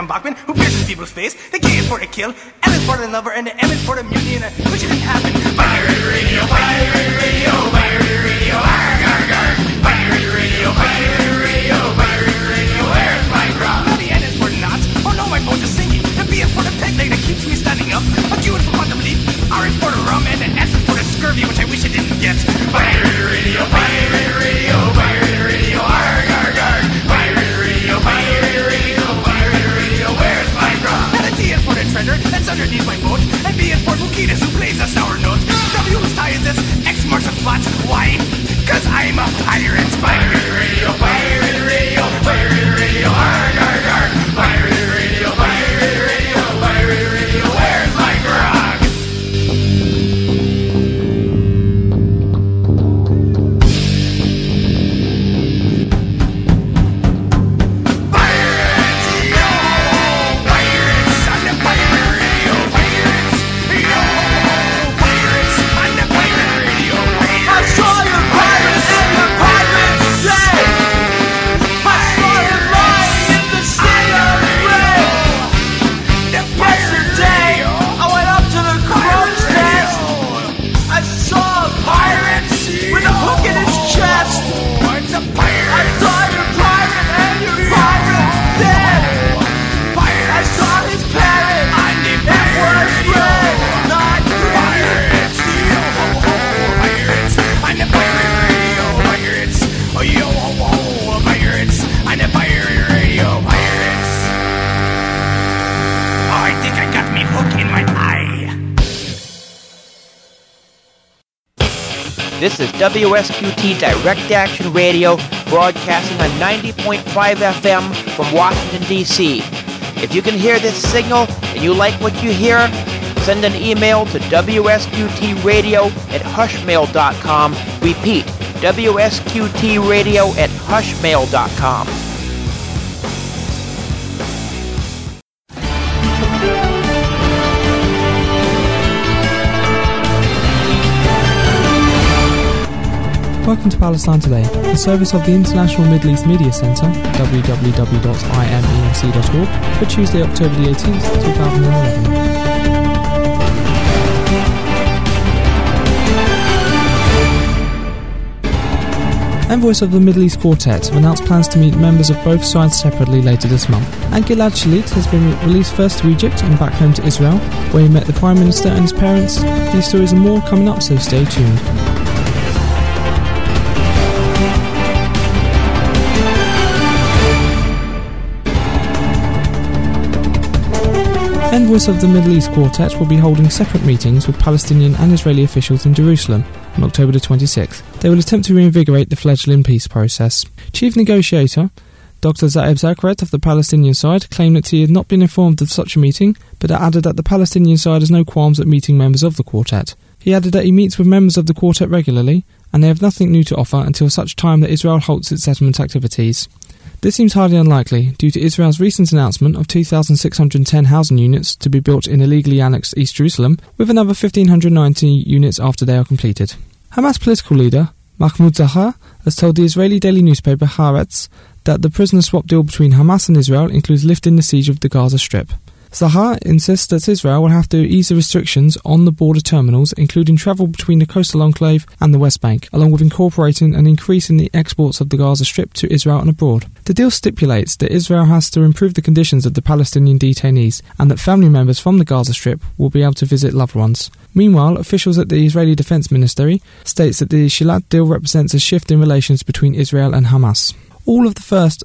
John Bachman, who pierces people's face. The K is for the kill, L is for the lover, and the M is for the mutiny, and which didn't happen. Pirate radio, pirate radio, pirate radio, arg, arg, arg. Pirate radio, pirate radio, pirate radio, where's my grog? Now the N is for the knots, or no, my boat is sinking. The B is for the peg leg that keeps me standing up. A Q is for quantum leap, R is for the rum, and the S is for the scurvy, which I wish I didn't get. Pirate radio, pirate radio, pirate radio, arg, arg, arg. Pirate radio, pirate radio, pirate radio, where's my grog? And the T is for the treasure that's underneath my boat, and B is for Bukitas, who plays a sour note. W whose tie is this, X marks the spot. Why? Cause I'm a pirate. Pirate radio, pirate radio, pirate radio, arg, arg, arg. Pirate radio, pirate radio, pirate radio, where's my grog? Pirates, yo! Pirates on the pirate radio, pirates, yo! Pirates on the pirate radio, pirates. I saw your pirates in the pirate day. I saw you lying in the sea of red. Yesterday, I went up to the crow's nest. I saw a pirate with a hook in his chest. It's a pirate. I saw your pirate and your pirate dead. I saw his parrot. It was red, not green. Pirates, yo ho ho, pirates. I'm the pirate radio, pirates. Oh yo ho ho, pirates. I'm the pirate radio, pirates. Oh, I think I got me hook in my eye. This is WSQT Direct Action Radio, broadcasting on 90.5 FM from Washington, D.C. If you can hear this signal and you like what you hear, send an email to WSQTradio@hushmail.com. Repeat, WSQTradio@hushmail.com. Welcome to Palestine Today, the service of the International Middle East Media Centre, www.imemc.org, for Tuesday, October the 18th, 2011. Envoys of the Middle East Quartet have announced plans to meet members of both sides separately later this month. And Gilad Shalit has been released first to Egypt and back home to Israel, where he met the Prime Minister and his parents. These stories and more coming up, so stay tuned. Envoys of the Middle East Quartet will be holding separate meetings with Palestinian and Israeli officials in Jerusalem on October the 26th. They will attempt to reinvigorate the fledgling peace process. Chief negotiator Dr. Zaeb Zakret of the Palestinian side claimed that he had not been informed of such a meeting, but added that the Palestinian side has no qualms at meeting members of the quartet. He added that he meets with members of the quartet regularly, and they have nothing new to offer until such time that Israel halts its settlement activities. This seems highly unlikely due to Israel's recent announcement of 2,610 housing units to be built in illegally annexed East Jerusalem, with another 1,590 units after they are completed. Hamas political leader Mahmoud Zahar has told the Israeli daily newspaper Haaretz that the prisoner swap deal between Hamas and Israel includes lifting the siege of the Gaza Strip. Zahar insists that Israel will have to ease the restrictions on the border terminals, including travel between the coastal enclave and the West Bank, along with incorporating and increasing the exports of the Gaza Strip to Israel and abroad. The deal stipulates that Israel has to improve the conditions of the Palestinian detainees, and that family members from the Gaza Strip will be able to visit loved ones. Meanwhile, officials at the Israeli Defense Ministry states that the Shalit deal represents a shift in relations between Israel and Hamas. All of the first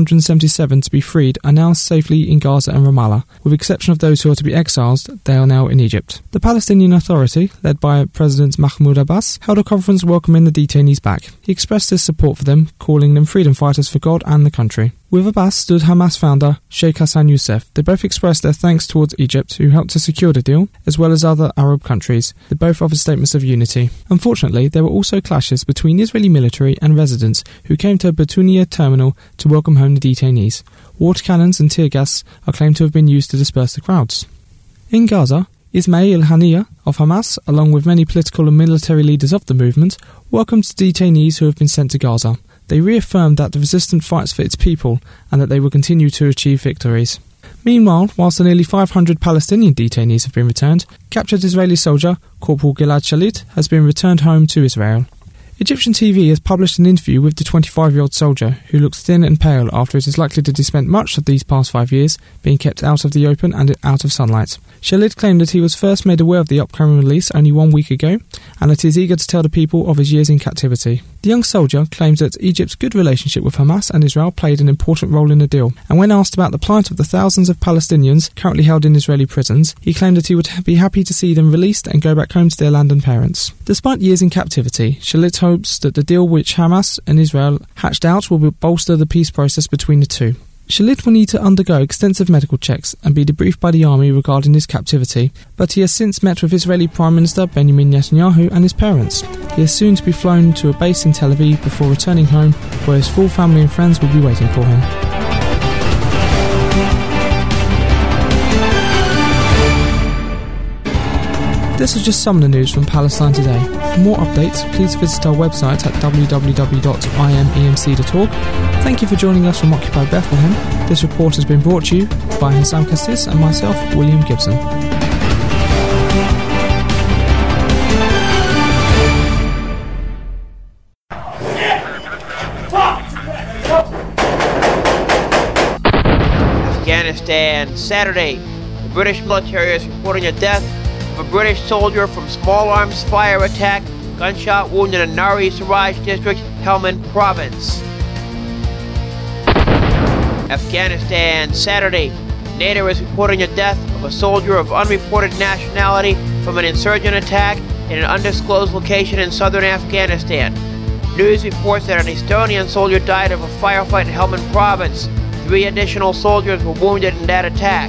477 to be freed are now safely in Gaza and Ramallah. With the exception of those who are to be exiled, they are now in Egypt. The Palestinian Authority, led by President Mahmoud Abbas, held a conference welcoming the detainees back. He expressed his support for them, calling them freedom fighters for God and the country. With Abbas stood Hamas founder Sheikh Hassan Youssef. They both expressed their thanks towards Egypt, who helped to secure the deal, as well as other Arab countries. They both offered statements of unity. Unfortunately, there were also clashes between Israeli military and residents who came to Betunia terminal to welcome home the detainees. Water cannons and tear gas are claimed to have been used to disperse the crowds. In Gaza, Ismail Haniyeh of Hamas, along with many political and military leaders of the movement, welcomed detainees who have been sent to Gaza. They reaffirmed that the resistance fights for its people and that they will continue to achieve victories. Meanwhile, whilst the nearly 500 Palestinian detainees have been returned, captured Israeli soldier Corporal Gilad Shalit has been returned home to Israel. Egyptian TV has published an interview with the 25-year-old soldier, who looks thin and pale after it is likely that he spent much of these past 5 years being kept out of the open and out of sunlight. Shalit claimed that he was first made aware of the upcoming release only 1 week ago, and that he is eager to tell the people of his years in captivity. The young soldier claims that Egypt's good relationship with Hamas and Israel played an important role in the deal, and when asked about the plight of the thousands of Palestinians currently held in Israeli prisons, he claimed that he would be happy to see them released and go back home to their land and parents. Despite years in captivity, Shalit hopes that the deal which Hamas and Israel hatched out will bolster the peace process between the two. Shalit will need to undergo extensive medical checks and be debriefed by the army regarding his captivity, but he has since met with Israeli Prime Minister Benjamin Netanyahu and his parents. He is soon to be flown to a base in Tel Aviv before returning home, where his full family and friends will be waiting for him. This is just some of the news from Palestine today. For more updates, please visit our website at www.imemc.org. Thank you for joining us from Occupy Bethlehem. This report has been brought to you by Hassam Cassis and myself, William Gibson. Afghanistan, Saturday. The British military is reporting a death of a British soldier from small arms fire attack, gunshot wound in a Nari Siraj district, Helmand province. Afghanistan, Saturday. NATO is reporting the death of a soldier of unreported nationality from an insurgent attack in an undisclosed location in southern Afghanistan. News reports that an Estonian soldier died of a firefight in Helmand province. 3 additional soldiers were wounded in that attack.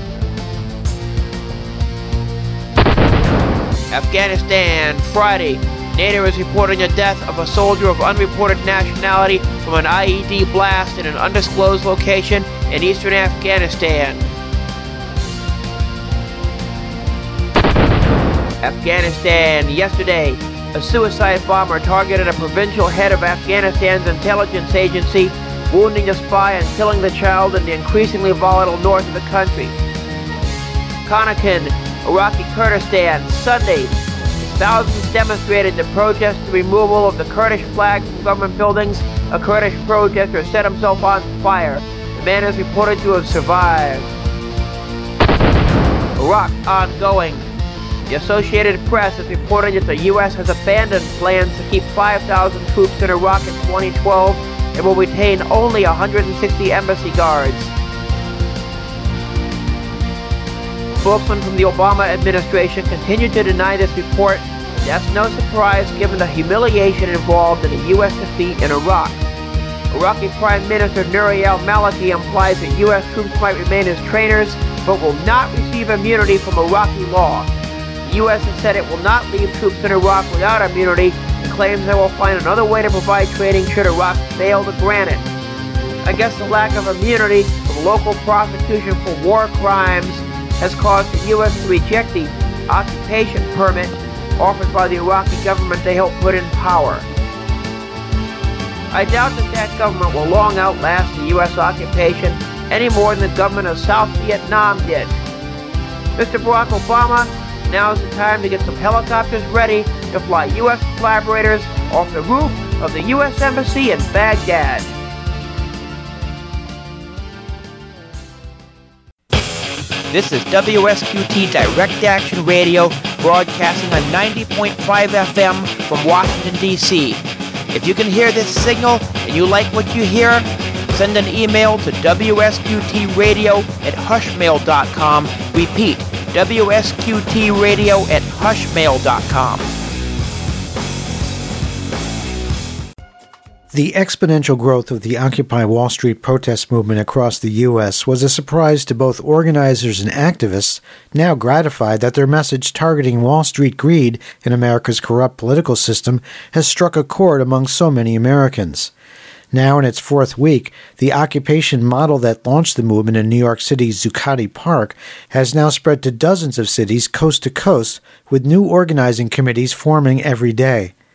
Afghanistan, Friday. NATO is reporting the death of a soldier of unreported nationality from an IED blast in an undisclosed location in eastern Afghanistan. Afghanistan, yesterday. A suicide bomber targeted a provincial head of Afghanistan's intelligence agency, wounding the spy and killing the child in the increasingly volatile north of the country. Kanakin, Iraqi Kurdistan, Sunday. Thousands demonstrated to protest the removal of the Kurdish flag from government buildings. A Kurdish protester set himself on fire. The man is reported to have survived. Iraq ongoing. The Associated Press is reporting that the U.S. has abandoned plans to keep 5,000 troops in Iraq in 2012 and will retain only 160 embassy guards. Spokesman from the Obama administration continued to deny this report. That's no surprise given the humiliation involved in the U.S. defeat in Iraq. Iraqi Prime Minister Nouri al-Maliki implies that U.S. troops might remain as trainers, but will not receive immunity from Iraqi law. The U.S. has said it will not leave troops in Iraq without immunity and claims they will find another way to provide training should Iraq fail to grant it. I guess the lack of immunity from local prosecution for war crimes has caused the U.S. to reject the occupation permit offered by the Iraqi government they helped put in power. I doubt that government will long outlast the U.S. occupation any more than the government of South Vietnam did. Mr. Barack Obama, now is the time to get some helicopters ready to fly U.S. collaborators off the roof of the U.S. Embassy in Baghdad. This is WSQT Direct Action Radio, broadcasting on 90.5 FM from Washington, D.C. If you can hear this signal and you like what you hear, send an email to WSQTradio@hushmail.com. Repeat, WSQTradio@hushmail.com. The exponential growth of the Occupy Wall Street protest movement across the U.S. was a surprise to both organizers and activists, now gratified that their message targeting Wall Street greed in America's corrupt political system has struck a chord among so many Americans. Now in its 4th week, the occupation model that launched the movement in New York City's Zuccotti Park has now spread to dozens of cities coast to coast, with new organizing committees forming every day.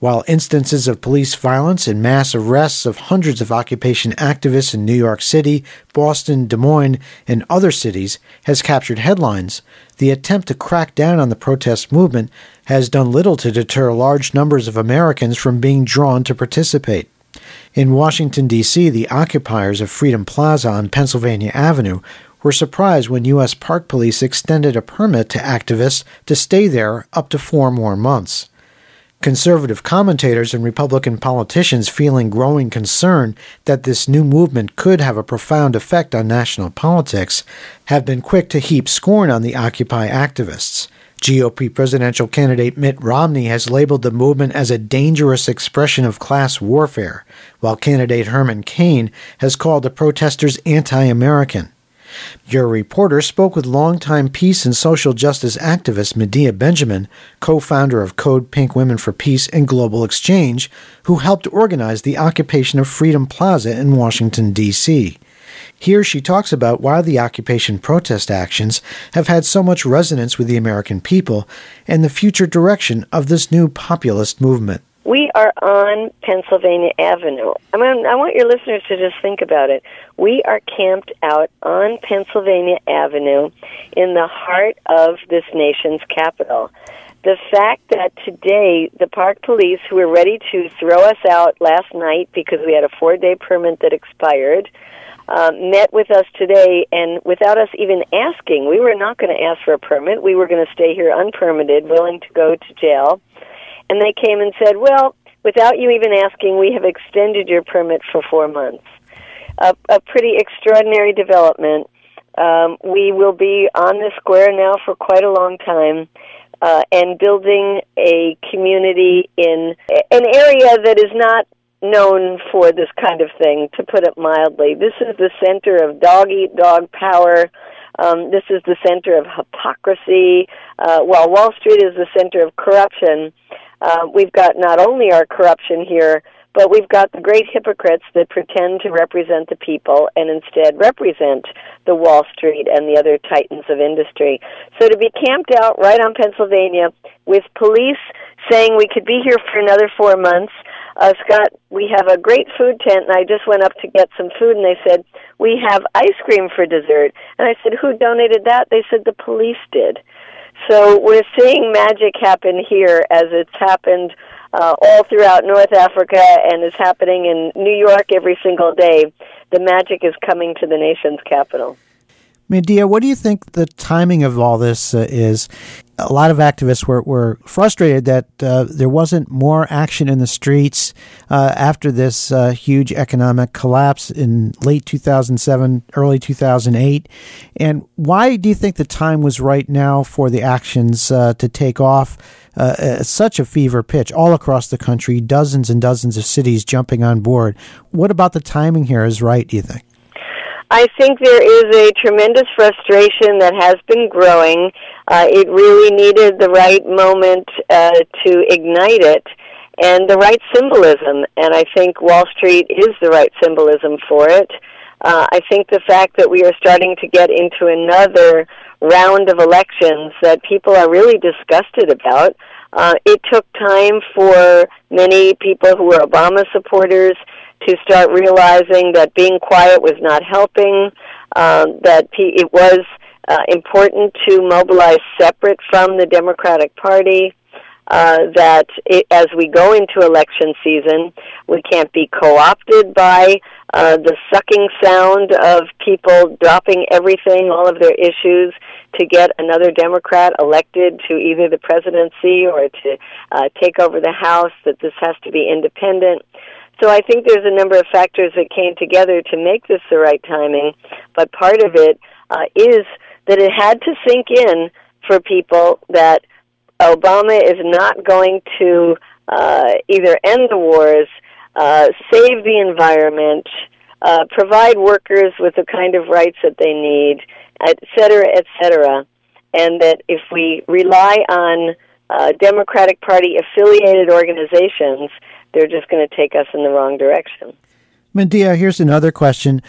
While instances of police violence and mass arrests of hundreds of occupation activists in New York City, Boston, Des Moines, and other cities has captured headlines, the attempt to crack down on the protest movement has done little to deter large numbers of Americans from being drawn to participate. In Washington, D.C., the occupiers of Freedom Plaza on Pennsylvania Avenue were surprised when U.S. Park Police extended a permit to activists to stay there up to 4 more months. Conservative commentators and Republican politicians feeling growing concern that this new movement could have a profound effect on national politics have been quick to heap scorn on the Occupy activists. GOP presidential candidate Mitt Romney has labeled the movement as a dangerous expression of class warfare, while candidate Herman Cain has called the protesters anti-American. Your reporter spoke with longtime peace and social justice activist Medea Benjamin, co-founder of Code Pink Women for Peace and Global Exchange, who helped organize the occupation of Freedom Plaza in Washington, D.C. Here she talks about why the occupation protest actions have had so much resonance with the American people and the future direction of this new populist movement. We are on Pennsylvania Avenue. I want your listeners to just think about it. We are camped out on Pennsylvania Avenue in the heart of this nation's capital. The fact that today the Park Police, who were ready to throw us out last night because we had a 4-day permit that expired, met with us today, and without us even asking, we were not going to ask for a permit. We were going to stay here unpermitted, willing to go to jail. And they came and said, well, without you even asking, we have extended your permit for 4 months. A pretty extraordinary development. We will be on the square now for quite a long time and building a community in an area that is not known for this kind of thing, to put it mildly. This is the center of dog-eat-dog power. This is the center of hypocrisy. While Wall Street is the center of corruption, we've got not only our corruption here, but we've got the great hypocrites that pretend to represent the people and instead represent the Wall Street and the other titans of industry. So to be camped out right on Pennsylvania with police saying we could be here for another 4 months, Scott, we have a great food tent, and I just went up to get some food, and they said, we have ice cream for dessert. And I said, who donated that? They said the police did. So we're seeing magic happen here as it's happened all throughout North Africa and is happening in New York every single day. The magic is coming to the nation's capital. Medea, what do you think the timing of all this is? A lot of activists were frustrated that there wasn't more action in the streets after this huge economic collapse in late 2007, early 2008. And why do you think the time was right now for the actions to take off at such a fever pitch all across the country, dozens and dozens of cities jumping on board? What about the timing here is right, do you think? I think there is a tremendous frustration that has been growing. It really needed the right moment to ignite it and the right symbolism, and I think Wall Street is the right symbolism for it. I think the fact that we are starting to get into another round of elections that people are really disgusted about. It took time for many people who were Obama supporters to start realizing that being quiet was not helping, that it was important to mobilize separate from the Democratic Party, that as we go into election season, we can't be co-opted by the sucking sound of people dropping everything, all of their issues, to get another Democrat elected to either the presidency or to take over the House, that this has to be independent. So I think there's a number of factors that came together to make this the right timing, but part of it is that it had to sink in for people that Obama is not going to either end the wars, save the environment, provide workers with the kind of rights that they need, et cetera, and that if we rely on Democratic Party affiliated organizations, they're just going to take us in the wrong direction. Medea, here's another question.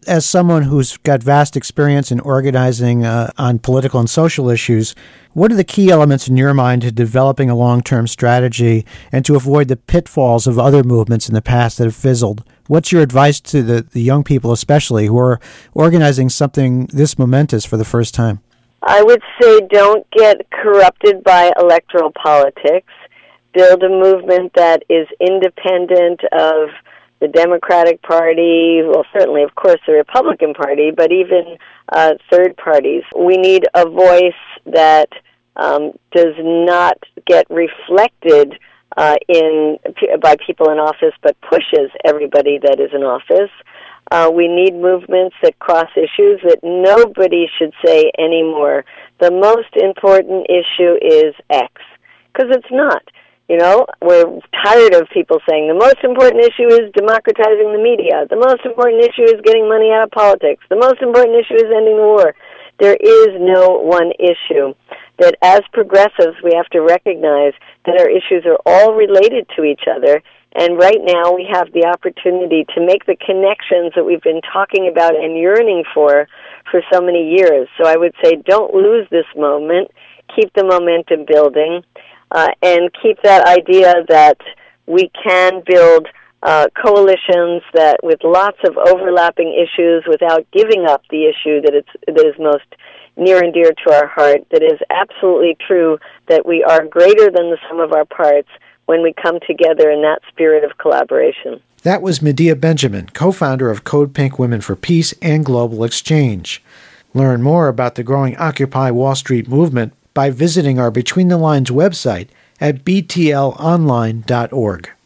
as someone who's got vast experience in organizing on political and social issues, what are the key elements in your mind to developing a long-term strategy and to avoid the pitfalls of other movements in the past that have fizzled? What's your advice to the young people especially who are organizing something this momentous for the first time? I would say don't get corrupted by electoral politics. Build a movement that is independent of the Democratic Party, well, certainly, of course, the Republican Party, but even third parties. We need a voice that does not get reflected by people in office, but pushes everybody that is in office. We need movements that cross issues that nobody should say anymore. The most important issue is X, because it's not. You know, we're tired of people saying the most important issue is democratizing the media. The most important issue is getting money out of politics. The most important issue is ending the war. There is no one issue. That as progressives, we have to recognize that our issues are all related to each other. And right now we have the opportunity to make the connections that we've been talking about and yearning for so many years. So I would say don't lose this moment. Keep the momentum building. And keep that idea that we can build coalitions that with lots of overlapping issues without giving up the issue that is most near and dear to our heart. That is absolutely true that we are greater than the sum of our parts when we come together in that spirit of collaboration. That was Medea Benjamin, co-founder of Code Pink Women for Peace and Global Exchange. Learn more about the growing Occupy Wall Street movement by visiting our Between the Lines website at btlonline.org.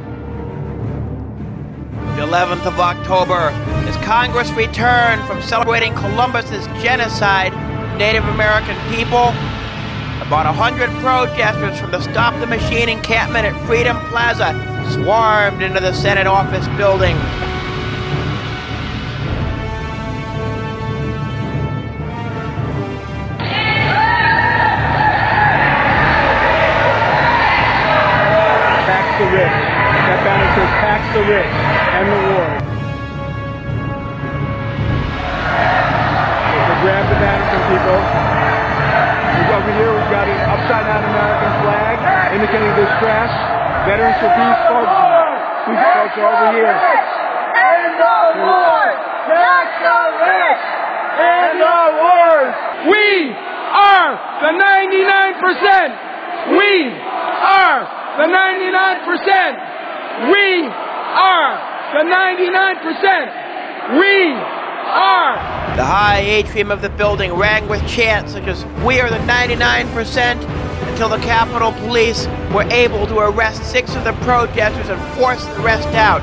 The 11th of October, as Congress returned from celebrating Columbus's genocide of Native American people, about 100 protesters from the Stop the Machine encampment at Freedom Plaza swarmed into the Senate office building. The rich. That banner says tax the rich and the war. So grab the banner from people. Over here we've got an upside down American flag indicating distress. Veterans for Peace folks. These folks are over here. End the war! Tax the rich! End the wars! We are the 99%! We are the 99%! We are the 99%! We are! The high atrium of the building rang with chants such as, "We are the 99%, until the Capitol Police were able to arrest 6 of the protesters and force the rest out.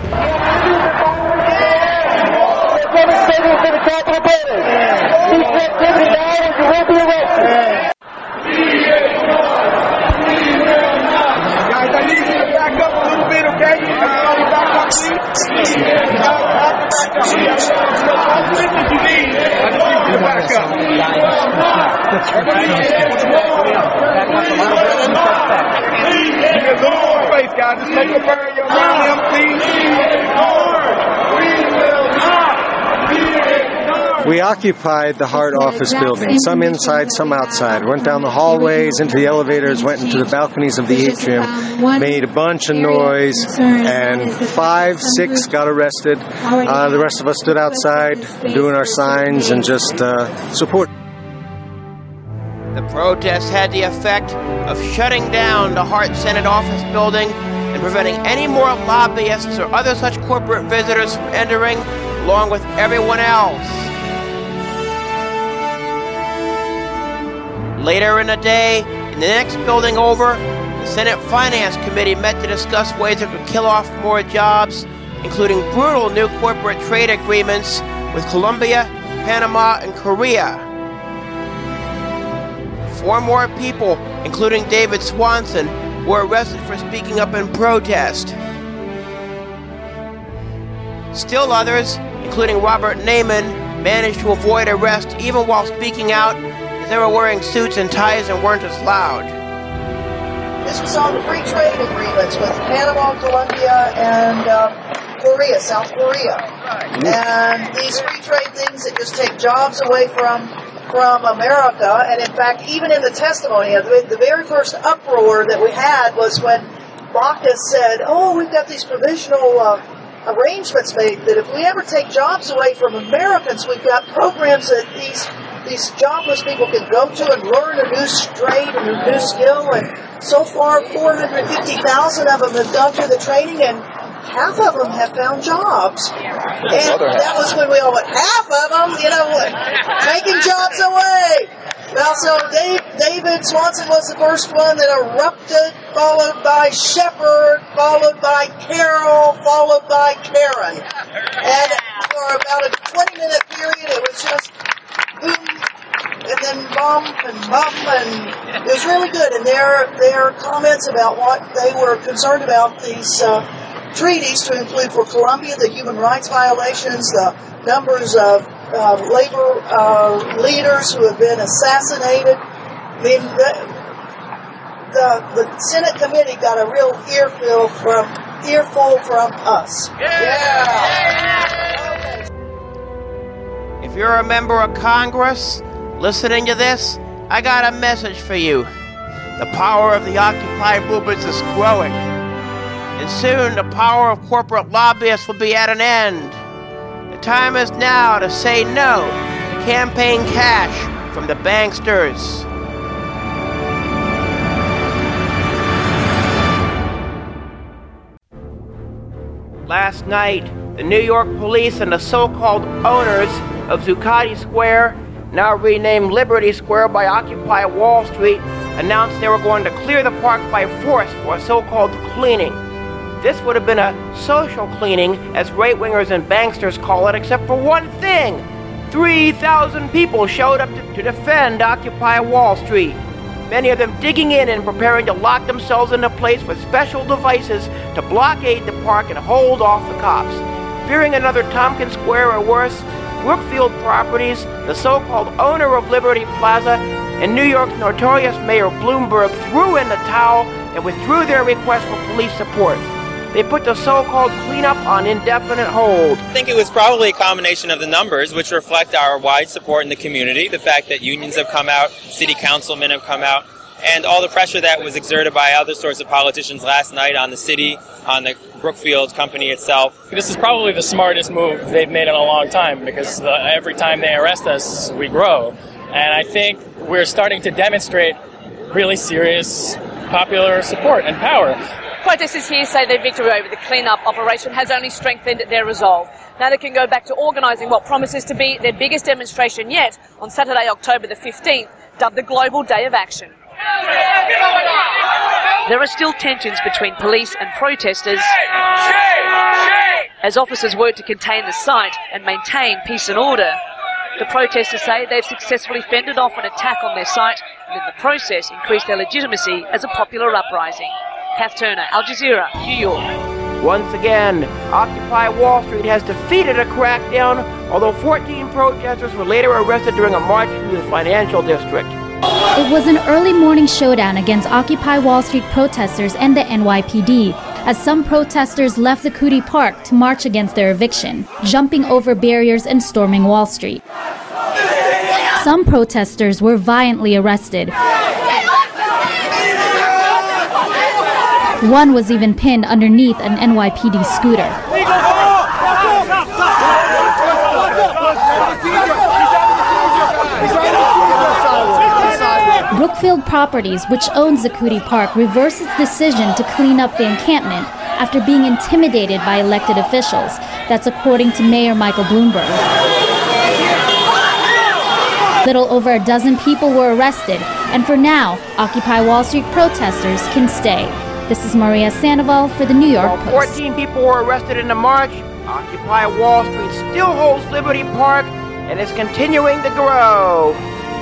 We occupied the Hart office building, some inside, some outside. Went down the hallways, into the elevators, went into the balconies of the atrium, made a bunch of noise, and 5, 6 got arrested. The rest of us stood outside doing our signs and just support. The protests had the effect of shutting down the Hart Senate office building and preventing any more lobbyists or other such corporate visitors from entering, along with everyone else. Later in the day, in the next building over, the Senate Finance Committee met to discuss ways it could kill off more jobs, including brutal new corporate trade agreements with Colombia, Panama, and Korea. 4 more people, including David Swanson, were arrested for speaking up in protest. Still others, including Robert Naiman, managed to avoid arrest even while speaking out, as they were wearing suits and ties and weren't as loud. This was on free trade agreements with Panama, Colombia, and Korea, South Korea. And these free trade things that just take jobs away from America. And in fact, even in the testimony, the very first uproar that we had was when Baucus said, oh, we've got these provisional arrangements made that if we ever take jobs away from Americans, we've got programs that these jobless people can go to and learn a new trade and a new skill. And so far, 450,000 of them have gone through the training, and half of them have found jobs. And that was when we all went, half of them, taking jobs away. Well, so David Swanson was the first one that erupted, followed by Shepard, followed by Carol, followed by Karen. And for about a 20-minute period, it was just boom, and then bump, and it was really good. And their comments about what they were concerned about these treaties, to include for Colombia the human rights violations, the numbers of labor leaders who have been assassinated. I mean, the Senate committee got a real earful from us. Yeah. If you're a member of Congress listening to this, I got a message for you. The power of the Occupy movement is growing. And soon the power of corporate lobbyists will be at an end. The time is now to say no to campaign cash from the banksters. Last night, the New York police and the so-called owners of Zuccotti Square, now renamed Liberty Square by Occupy Wall Street, announced they were going to clear the park by force for a so-called cleaning. This would have been a social cleaning, as right-wingers and banksters call it, except for one thing. 3,000 people showed up to defend Occupy Wall Street. Many of them digging in and preparing to lock themselves into place with special devices to blockade the park and hold off the cops. Fearing another Tompkins Square or worse, Brookfield Properties, the so-called owner of Liberty Plaza, and New York's notorious Mayor Bloomberg threw in the towel and withdrew their request for police support. They put the so-called cleanup on indefinite hold. I think it was probably a combination of the numbers, which reflect our wide support in the community, the fact that unions have come out, city councilmen have come out, and all the pressure that was exerted by other sorts of politicians last night on the city, on the Brookfield company itself. This is probably the smartest move they've made in a long time, because every time they arrest us, we grow. And I think we're starting to demonstrate really serious popular support and power. Protesters here say their victory over the clean-up operation has only strengthened their resolve. Now they can go back to organising what promises to be their biggest demonstration yet on Saturday, October the 15th, dubbed the Global Day of Action. There are still tensions between police and protesters as officers work to contain the site and maintain peace and order. The protesters say they've successfully fended off an attack on their site and in the process increased their legitimacy as a popular uprising. Kath Turner, Al Jazeera, New York. Once again, Occupy Wall Street has defeated a crackdown, although 14 protesters were later arrested during a march through the financial district. It was an early morning showdown against Occupy Wall Street protesters and the NYPD, as some protesters left the Coody Park to march against their eviction, jumping over barriers and storming Wall Street. Some protesters were violently arrested. One was even pinned underneath an NYPD scooter. Brookfield Properties, which owns the Coody Park, reversed its decision to clean up the encampment after being intimidated by elected officials. That's according to Mayor Michael Bloomberg. Little over a dozen people were arrested, and for now, Occupy Wall Street protesters can stay. This is Maria Sandoval for the New York Post. 14 people were arrested in the march. Occupy Wall Street still holds Liberty Park and is continuing to grow.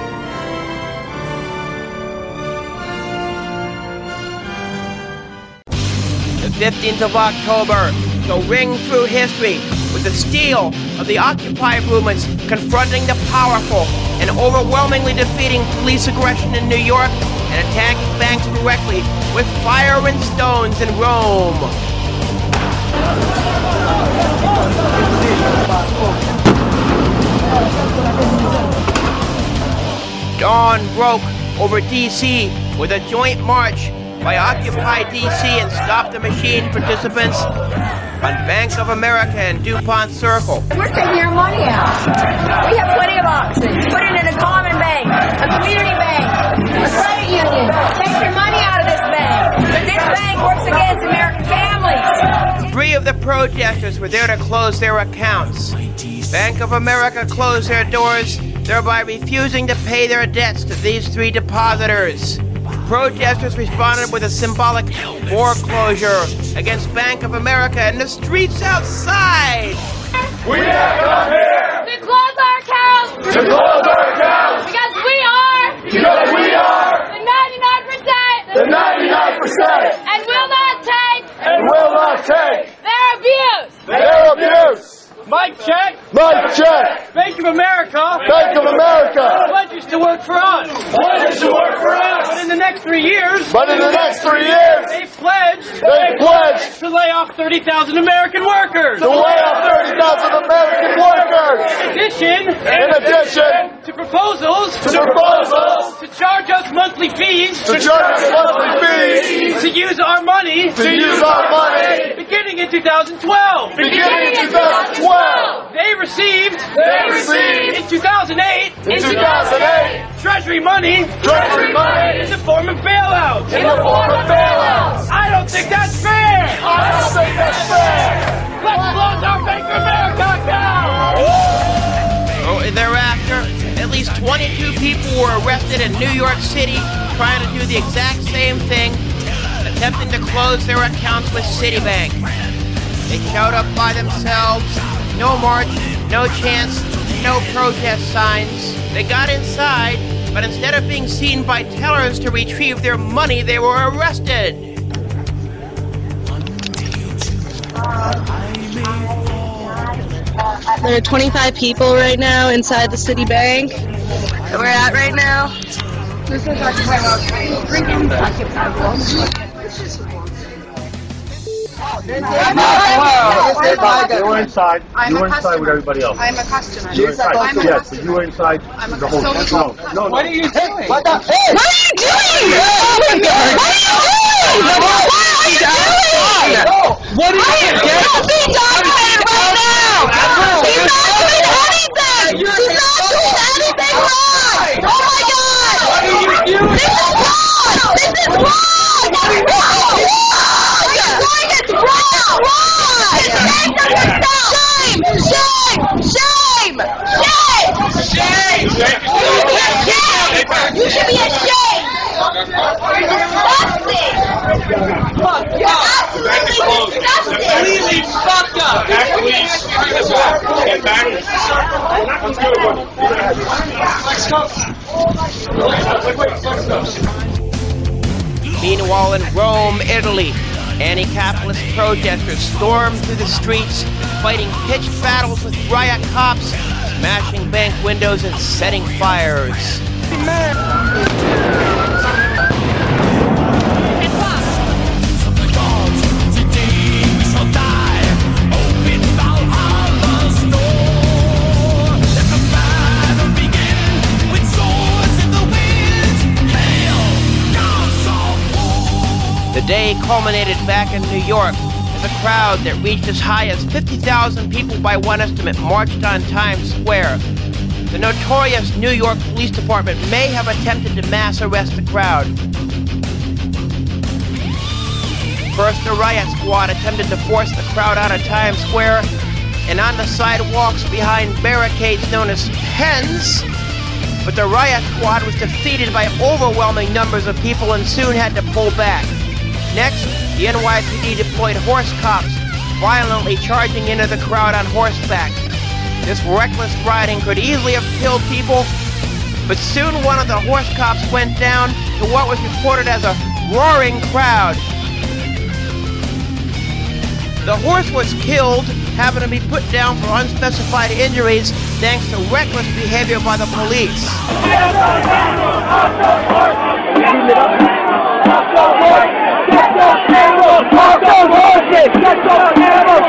The 15th of October shall ring through history with the steel of the Occupy movements confronting the powerful and overwhelmingly defeating police aggression in New York and attacking banks directly with fire and stones in Rome. Dawn broke over D.C. with a joint march by Occupy D.C. and Stop the Machine participants on Bank of America and DuPont Circle. We're taking our money out. We have plenty of options. Put it in a common bank, a community bank, a credit union. Take your money out of this bank. But this bank works against American families. 3 of the protesters were there to close their accounts. Bank of America closed their doors, thereby refusing to pay their debts to these 3 depositors. Protesters responded with a symbolic foreclosure against Bank of America in the streets outside. We have come here to close our accounts. To close our accounts. Because we are the 99%. The 99%. And will not take. Their abuse. Their abuse. Mic check. Mic check. Bank of America. Bank of America. Pledges to work for us. Pledges to work for us. But in the next 3 years. They pledged. To lay off 30,000 American workers. To lay off 30,000 American workers. In addition. To proposals. To charge us monthly fees. To use our money. Beginning in 2012. They received in 2008 Treasury money in the form of bailouts. I don't think that's fair. Let's close our Bank of America account. Thereafter, at least 22 people were arrested in New York City trying to do the exact same thing, attempting to close their accounts with Citibank. They showed up by themselves, no march, no chants, no protest signs. They got inside, but instead of being seen by tellers to retrieve their money, they were arrested. There are 25 people right now inside the Citibank that we're at right now. This is Occupy Wall Street. Drinking Occupy Wall Street. You were inside. I'm you a were inside with everybody else. I'm a customer. You were inside. Yes, but you were inside the whole time. No. What are you doing? What are you doing? What are you doing? Don't be dominated right now! He's not doing anything! He's not doing anything wrong! Oh my God! What are you doing? This is wrong! This is wrong! It's wrong! It's wrong! Why? Shame of yourself! Shame! Shame! Shame! Shame! You should be ashamed! You're disgusting! Fuck you! Absolutely disgusting! Completely fucked up! Get back. Let's go. Meanwhile, in Rome, Italy, anti-capitalist protesters stormed through the streets, fighting pitched battles with riot cops, smashing bank windows and setting fires. The day culminated back in New York as a crowd that reached as high as 50,000 people by one estimate marched on Times Square. The notorious New York Police Department may have attempted to mass arrest the crowd. First, the riot squad attempted to force the crowd out of Times Square and on the sidewalks behind barricades known as pens. But the riot squad was defeated by overwhelming numbers of people and soon had to pull back. Next, the NYPD deployed horse cops, violently charging into the crowd on horseback. This reckless riding could easily have killed people, but soon one of the horse cops went down to what was reported as a roaring crowd. The horse was killed, having to be put down for unspecified injuries thanks to reckless behavior by the police. Get those animals!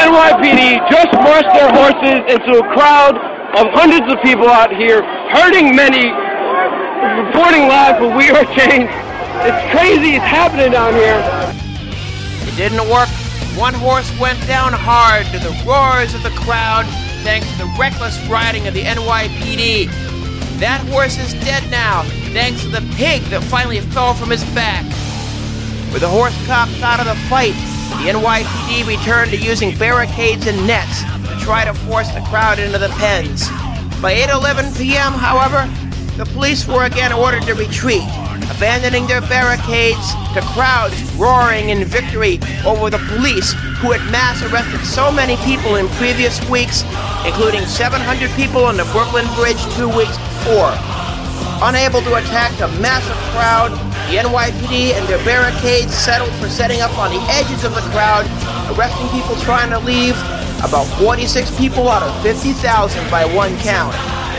NYPD just marched their horses into a crowd of hundreds of people out here, hurting many, reporting live for We Are Change. It's crazy, it's happening down here. It didn't work. One horse went down hard to the roars of the crowd thanks to the reckless riding of the NYPD. That horse is dead now thanks to the pig that finally fell from his back. With the horse cops out of the fight, the NYPD returned to using barricades and nets to try to force the crowd into the pens. By 8:11 p.m., however, the police were again ordered to retreat, abandoning their barricades to crowds roaring in victory over the police who had mass arrested so many people in previous weeks, including 700 people on the Brooklyn Bridge 2 weeks before. Unable to attack the massive crowd, the NYPD and their barricades settled for setting up on the edges of the crowd, arresting people trying to leave, about 46 people out of 50,000 by one count.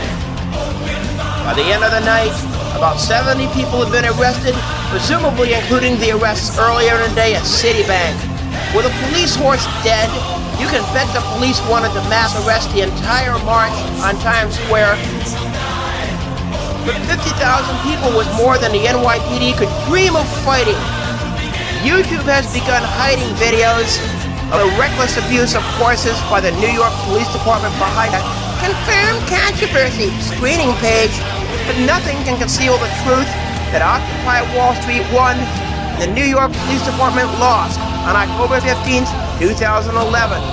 By the end of the night, about 70 people had been arrested, presumably including the arrests earlier in the day at Citibank. With a police horse dead, you can bet the police wanted to mass arrest the entire march on Times Square. But 50,000 people was more than the NYPD could dream of fighting. YouTube has begun hiding videos of the reckless abuse of horses by the New York Police Department behind a confirmed controversy screening page, but nothing can conceal the truth that Occupy Wall Street won and the New York Police Department lost on October 15th, 2011.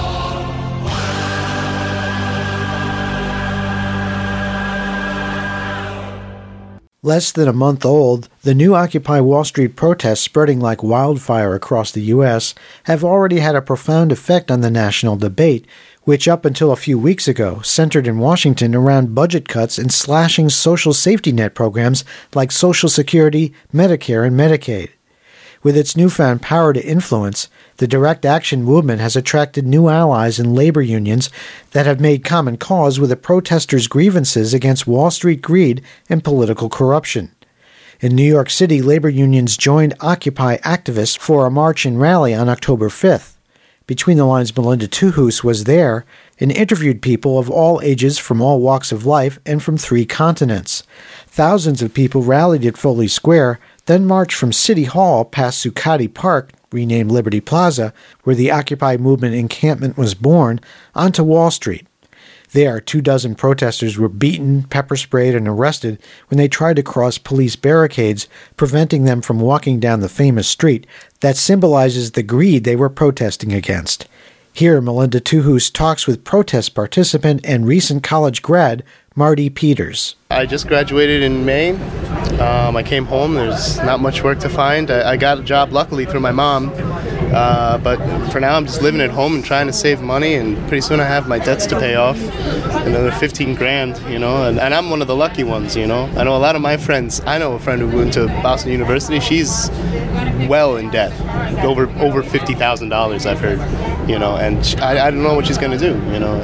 Less than a month old, the new Occupy Wall Street protests spreading like wildfire across the U.S. have already had a profound effect on the national debate, which up until a few weeks ago centered in Washington around budget cuts and slashing social safety net programs like Social Security, Medicare, and Medicaid. With its newfound power to influence, the direct action movement has attracted new allies in labor unions that have made common cause with the protesters' grievances against Wall Street greed and political corruption. In New York City, labor unions joined Occupy activists for a march and rally on October 5th. Between the Lines' Melinda Tuhus was there and interviewed people of all ages from all walks of life and from 3 continents. Thousands of people rallied at Foley Square, then marched from City Hall past Zuccotti Park, renamed Liberty Plaza, where the Occupy movement encampment was born, onto Wall Street. There, 24 protesters were beaten, pepper-sprayed, and arrested when they tried to cross police barricades, preventing them from walking down the famous street that symbolizes the greed they were protesting against. Here, Melinda Tuhus talks with protest participant and recent college grad, Marty Peters. I just graduated in May. I came home. There's not much work to find. I got a job, luckily, through my mom. But for now, I'm just living at home and trying to save money, and pretty soon I have my debts to pay off. Another 15 grand, you know, and I'm one of the lucky ones, you know. I know a lot of my friends. I know a friend who went to Boston University. She's well in debt, over $50,000, I've heard, you know, and I don't know what she's going to do, you know.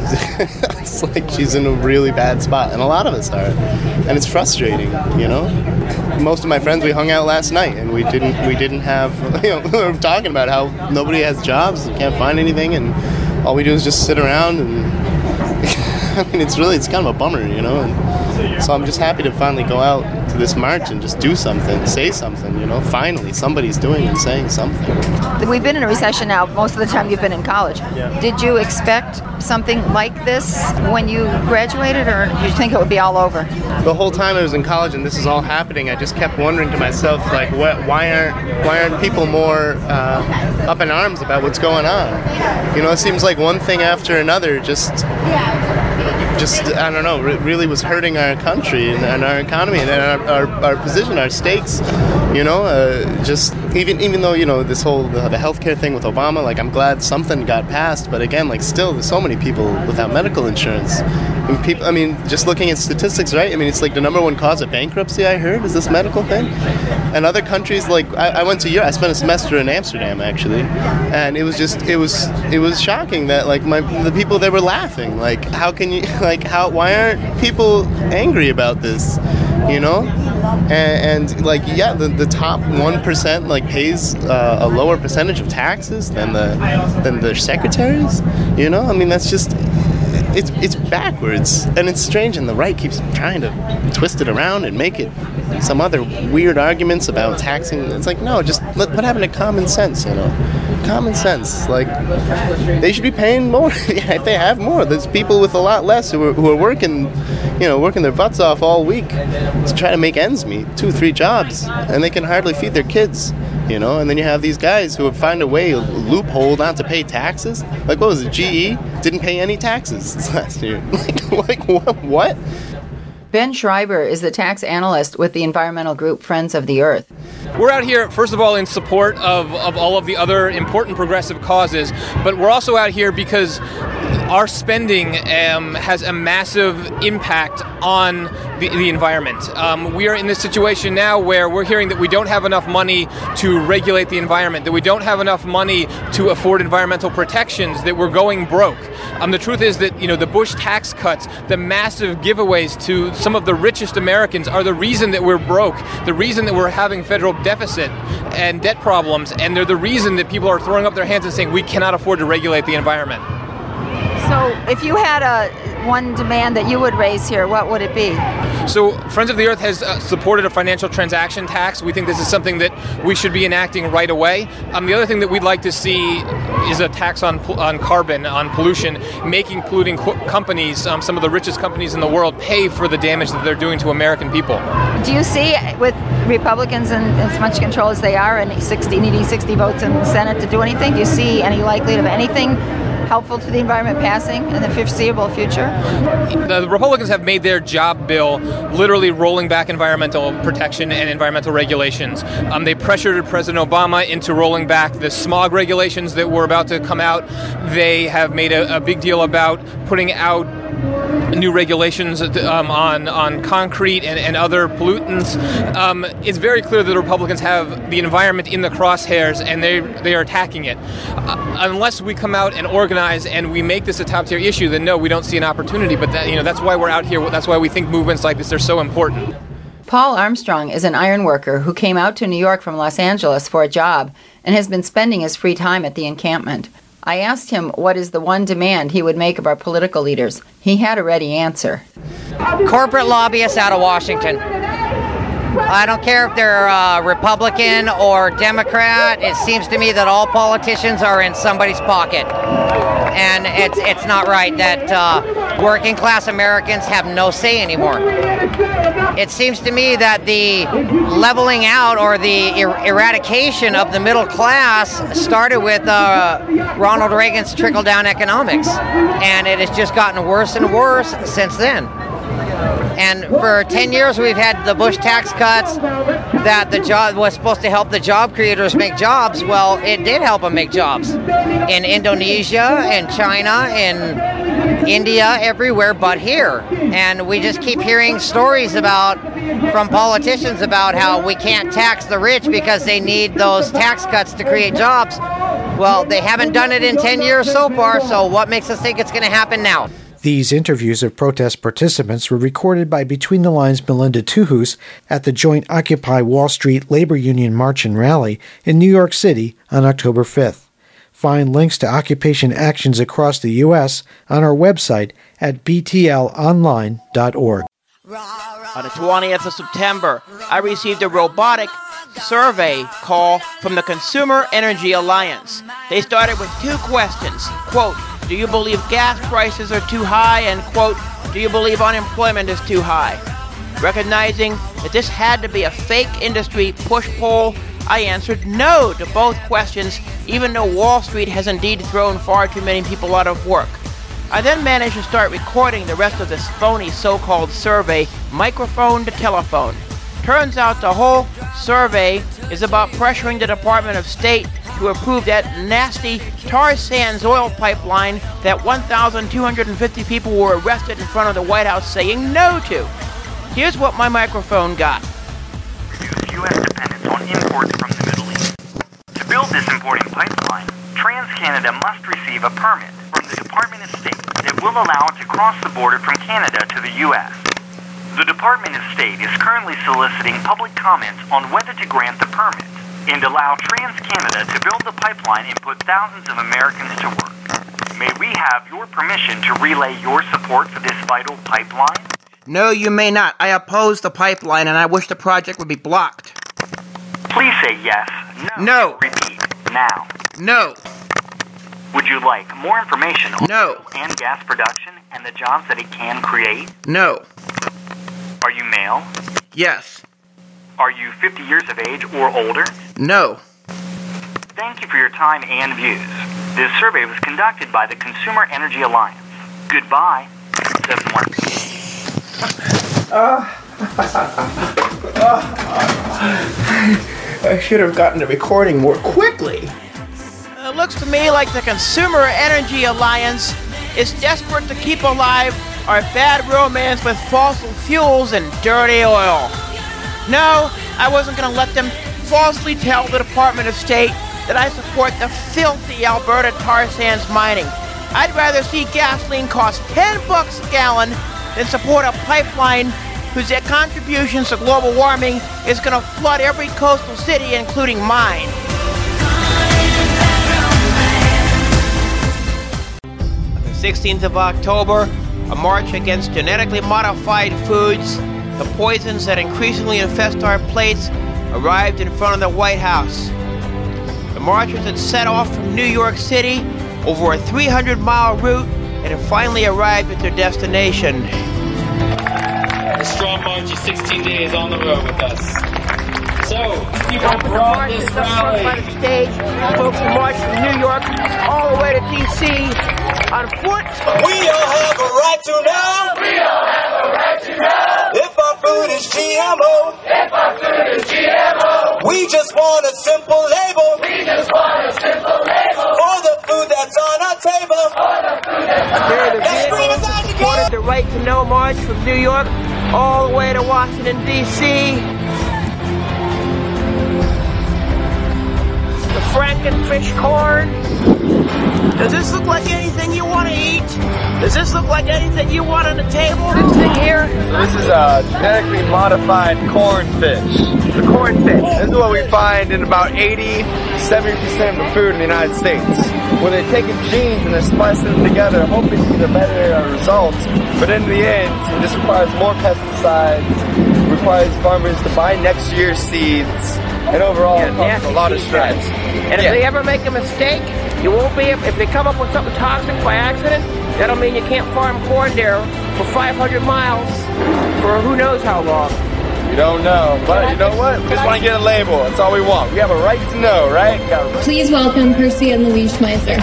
It's like she's in a really bad spot, and a lot of us are, and it's frustrating, you know. Most of my friends, we hung out last night, and we didn't have, you know, we were talking about how nobody has jobs, we can't find anything, and all we do is just sit around, and I mean, it's kind of a bummer, you know. And so I'm just happy to finally go out to this march and just do something, say something, you know. Finally, somebody's doing and saying something. We've been in a recession now most of the time you've been in college. Yeah. Did you expect something like this when you graduated, or did you think it would be all over? The whole time I was in college and this is all happening, I just kept wondering to myself, like, why aren't people more up in arms about what's going on? You know, it seems like one thing after another just I don't know, really was hurting our country and our economy and our position, our stakes, you know, just even though, you know, this whole the healthcare thing with Obama, like, I'm glad something got passed, but again, like, still there's so many people without medical insurance. And people, I mean, just looking at statistics, right? I mean, it's like the #1 cause of bankruptcy, I heard, is this medical thing. And other countries, like, I went to Europe, I spent a semester in Amsterdam, actually, and it was shocking that, like, the people there were laughing. Like, how can you, like, why aren't people angry about this, you know? And like, yeah, the top 1% like pays a lower percentage of taxes than the secretaries. You know, I mean, that's just it's backwards, and it's strange. And the right keeps trying to twist it around and make it some other weird arguments about taxing. It's like, no, just what happened to common sense? You know, common sense. Like, they should be paying more. If they have more, there's people with a lot less who are working, you know, working their butts off all week to try to make ends meet, 2-3 jobs, and they can hardly feed their kids. You know, and then you have these guys who would find a way, a loophole not to pay taxes. Like, what was it? GE didn't pay any taxes last year. like what? Ben Schreiber is the tax analyst with the environmental group Friends of the Earth. We're out here, first of all, in support of all of the other important progressive causes, but we're also out here because our spending has a massive impact on the environment. We are in this situation now where we're hearing that we don't have enough money to regulate the environment, that we don't have enough money to afford environmental protections, that we're going broke. The truth is that, you know, the Bush tax cuts, the massive giveaways to some of the richest Americans are the reason that we're broke, the reason that we're having federal deficit and debt problems, and they're the reason that people are throwing up their hands and saying we cannot afford to regulate the environment. So if you had one demand that you would raise here, what would it be? So Friends of the Earth has supported a financial transaction tax. We think this is something that we should be enacting right away. The other thing that we'd like to see is a tax on carbon, on pollution, making polluting companies, some of the richest companies in the world, pay for the damage that they're doing to American people. Do you see, with Republicans in as much control as they are and needing 60 votes in the Senate to do anything, do you see any likelihood of anything helpful to the environment passing in the foreseeable future? The Republicans have made their job bill literally rolling back environmental protection and environmental regulations. They pressured President Obama into rolling back the smog regulations that were about to come out. They have made a big deal about putting out new regulations on concrete and other pollutants. It's very clear that the Republicans have the environment in the crosshairs, and they are attacking it. Unless we come out and organize and we make this a top-tier issue, then no, we don't see an opportunity. But that's why we're out here. That's why we think movements like this are so important. Paul Armstrong is an iron worker who came out to New York from Los Angeles for a job and has been spending his free time at the encampment. I asked him what is the one demand he would make of our political leaders. He had a ready answer. Corporate lobbyists out of Washington. I don't care if they're Republican or Democrat. It seems to me that all politicians are in somebody's pocket. And it's not right that working class Americans have no say anymore. It seems to me that the leveling out or the eradication of the middle class started with Ronald Reagan's trickle-down economics. And it has just gotten worse and worse since then. And for 10 years, we've had the Bush tax cuts that the job was supposed to help the job creators make jobs. Well, it did help them make jobs in Indonesia, in China, in India, everywhere but here. And we just keep hearing stories from politicians about how we can't tax the rich because they need those tax cuts to create jobs. Well, they haven't done it in 10 years so far, so what makes us think it's going to happen now? These interviews of protest participants were recorded by Between the Lines' Melinda Tuhus at the joint Occupy Wall Street Labor Union March and Rally in New York City on October 5th. Find links to occupation actions across the U.S. on our website at btlonline.org. On the 20th of September, I received a robotic survey call from the Consumer Energy Alliance. They started with 2 questions. Quote, do you believe gas prices are too high? And quote, do you believe unemployment is too high? Recognizing that this had to be a fake industry push poll, I answered no to both questions, even though Wall Street has indeed thrown far too many people out of work. I then managed to start recording the rest of this phony so-called survey, microphone to telephone. Turns out the whole survey is about pressuring the Department of State to approve that nasty tar sands oil pipeline that 1,250 people were arrested in front of the White House saying no to. Here's what my microphone got. U.S. dependence on imports from the Middle East. To build this importing pipeline, TransCanada must receive a permit from the Department of State that will allow it to cross the border from Canada to the U.S. The Department of State is currently soliciting public comments on whether to grant the permit and allow TransCanada to build the pipeline and put thousands of Americans to work. May we have your permission to relay your support for this vital pipeline? No, you may not. I oppose the pipeline and I wish the project would be blocked. Please say yes, no. Repeat, now. No. Would you like more information on No. oil and gas production and the jobs that it can create? No. Are you male? Yes. Are you 50 years of age or older? No. Thank you for your time and views. This survey was conducted by the Consumer Energy Alliance. Goodbye. 7-1. I should have gotten the recording more quickly. It looks to me like the Consumer Energy Alliance is desperate to keep alive our bad romance with fossil fuels and dirty oil. No, I wasn't going to let them falsely tell the Department of State that I support the filthy Alberta tar sands mining. I'd rather see gasoline cost $10 a gallon than support a pipeline whose contributions to global warming is going to flood every coastal city, including mine. On the 16th of October, a march against genetically modified foods, the poisons that increasingly infest our plates, arrived in front of the White House. The marchers had set off from New York City over a 300-mile route and had finally arrived at their destination. A strong march of 16 days on the road with us. So, people brought this rally. By the stage, folks who marched from New York all the way to D.C. on foot. We all have a right to know. We all have a right to know. If our food is GMO. If our food is GMO. We just want a simple label. We just want a simple label. For the food that's on our table. For the food that's on our table. They supported the Right to Know march from New York all the way to Washington, D.C. The Frankenfish corn. Does this look like anything you want to eat? Does this look like anything you want on the table? This thing here? So this is a genetically modified cornfish. The cornfish. This is what we find in about 70% of the food in the United States. Where they're taking genes and they're splicing them together, hoping to get a better result. But in the end, this requires more pesticides, requires farmers to buy next year's seeds, and overall it causes a lot of stress. And if they ever make a mistake, you won't be able, if they come up with something toxic by accident, that'll mean you can't farm corn there for 500 miles for who knows how long. You don't know, but you know what? We just want to get a label. That's all we want. We have a right to know, right? Please welcome Percy and Louise Schmeisser.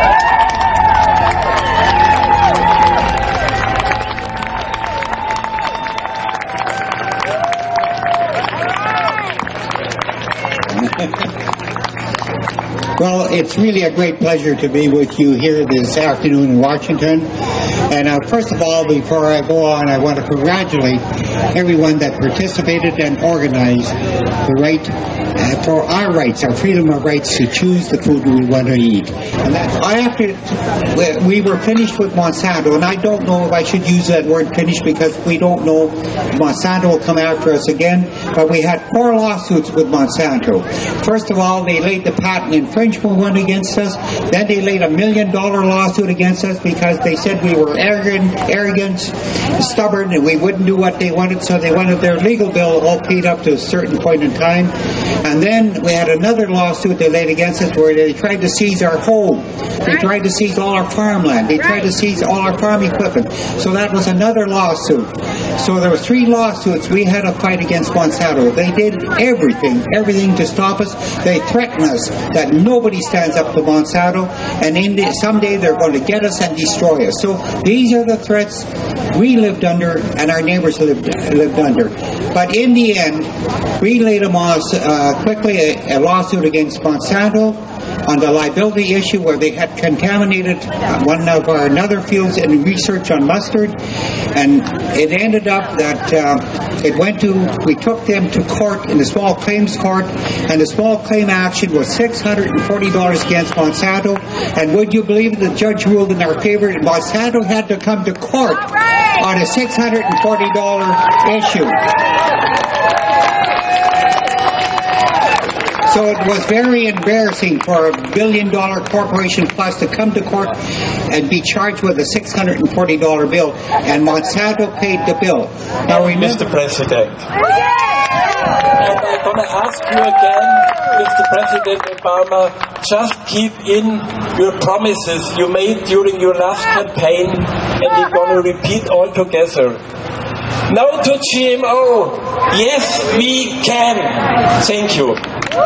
Well, it's really a great pleasure to be with you here this afternoon in Washington. And first of all, before I go on, I want to congratulate everyone that participated and organized the right for our rights, our freedom of rights to choose the food we want to eat. And we were finished with Monsanto, and I don't know if I should use that word finished because we don't know if Monsanto will come after us again, but we had 4 lawsuits with Monsanto. First of all, they laid the patent infringement one against us. Then they laid $1 million lawsuit against us because they said we were arrogant, stubborn, and we wouldn't do what they wanted, so they wanted their legal bill all paid up to a certain point in time. And then we had another lawsuit they laid against us where they tried to seize our home. They tried to seize all our farmland. They tried to seize all our farm equipment. So that was another lawsuit. So there were 3 lawsuits we had to fight against Monsanto. They did everything to stop us. They threatened us that nobody stands up to Monsanto, and someday they're going to get us and destroy us. So these are the threats we lived under and our neighbors lived under. But in the end, we laid them off quickly a lawsuit against Monsanto on the liability issue where they had contaminated one of our other fields in research on mustard, and it ended up that we took them to court in the small claims court, and the small claim action was $640 against Monsanto, and would you believe the judge ruled in our favor, and Monsanto had to come to court on a $640 issue. So it was very embarrassing for a billion-dollar corporation plus to come to court and be charged with a $640 bill, and Monsanto paid the bill. Now remember, Mr. President, and I'm going to ask you again, Mr. President Obama, just keep in your promises you made during your last campaign, and you're going to repeat all together. No to GMO. Yes, we can. Thank you.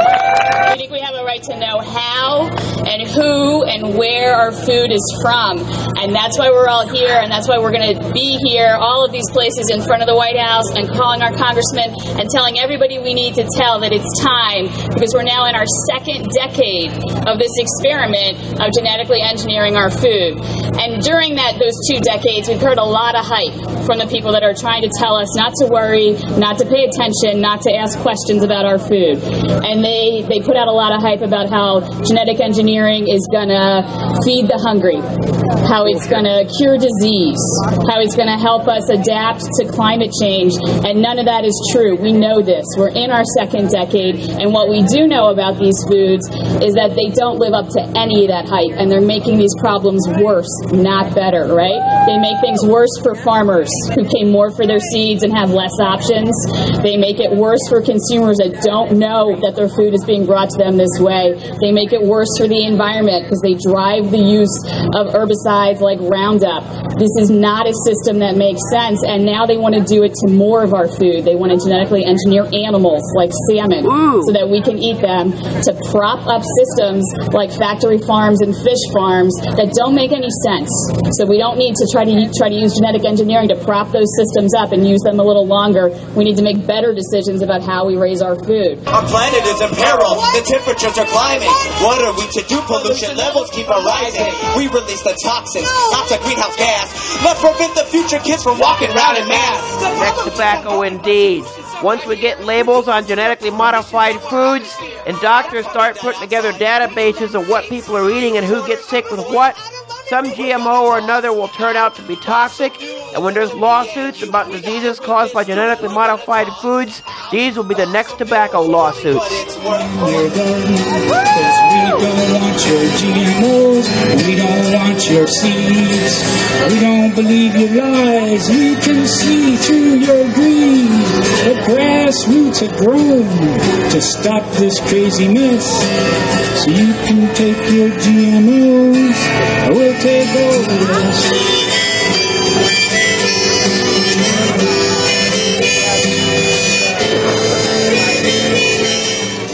I think we have a right to know how and who and where our food is from. And that's why we're all here, and that's why we're going to be here, all of these places in front of the White House, and calling our congressmen and telling everybody we need to tell that it's time, because we're now in our second decade of this experiment of genetically engineering our food. And during those 2 decades, we've heard a lot of hype from the people that are trying to tell us not to worry, not to pay attention, not to ask questions about our food. And they put out a lot of hype about how genetic engineering is going to feed the hungry, how it's going to cure disease, how it's going to help us adapt to climate change, and none of that is true. We know this. We're in our second decade, and what we do know about these foods is that they don't live up to any of that hype, and they're making these problems worse, not better, right? They make things worse for farmers who pay more for their seeds and have less options. They make it worse for consumers that don't know that their food is being brought to them this way. They make it worse for the environment because they drive the use of herbicides like Roundup. This is not a system that makes sense, and now they want to do it to more of our food. They want to genetically engineer animals like salmon so that we can eat them, to prop up systems like factory farms and fish farms that don't make any sense. So we don't need to try to use genetic engineering to prop those systems up and use them a little longer. We need to make better decisions about how we raise our food. Our planet is in peril. The temperatures are climbing. What are we to do? Pollution levels keep on rising. We release the toxins, lots of greenhouse gas. Let's prevent the future kids from walking around in masks. Next tobacco indeed. Once we get labels on genetically modified foods and doctors start putting together databases of what people are eating and who gets sick with what, some GMO or another will turn out to be toxic, and when there's lawsuits about diseases caused by genetically modified foods, these will be the next tobacco lawsuits. We're done, 'cause we don't want your GMOs, we don't want your seeds, we don't believe your lies, we can see through your greed. The grassroots have grown to stop this crazy mess, so you can take your GMOs, we'll take over the rest.